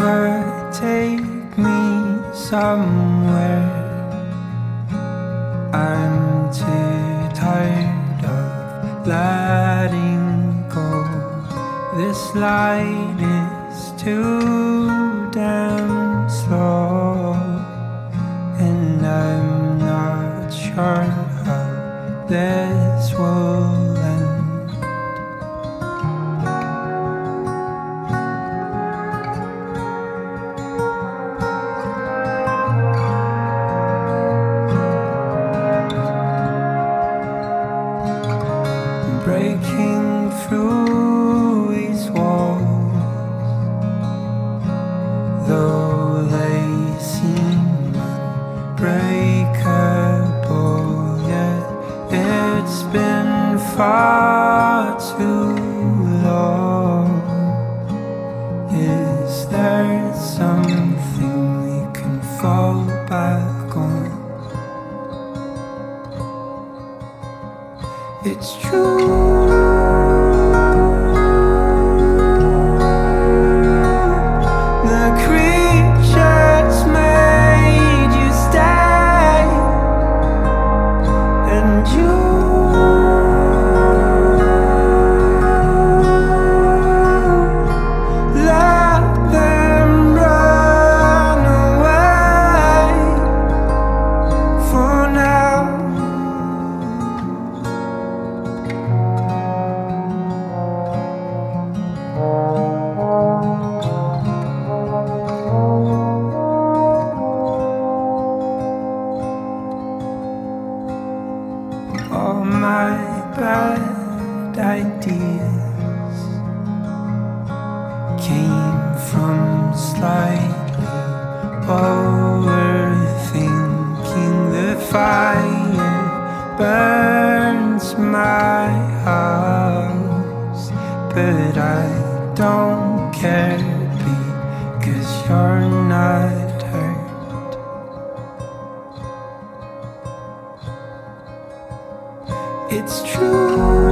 could take me somewhere. I'm too tired of letting go. This light is too damn slow, and I'm not sure how this will end. Breaking through these walls, though they seem unbreakable, yet it's been far too long. Is there something we can fall back on? It's true. The creatures made you stay, and you let them run away for now. All my bad ideas came from slightly overthinking. The fire burns my house, but I don't care because you're not hurt. It's true.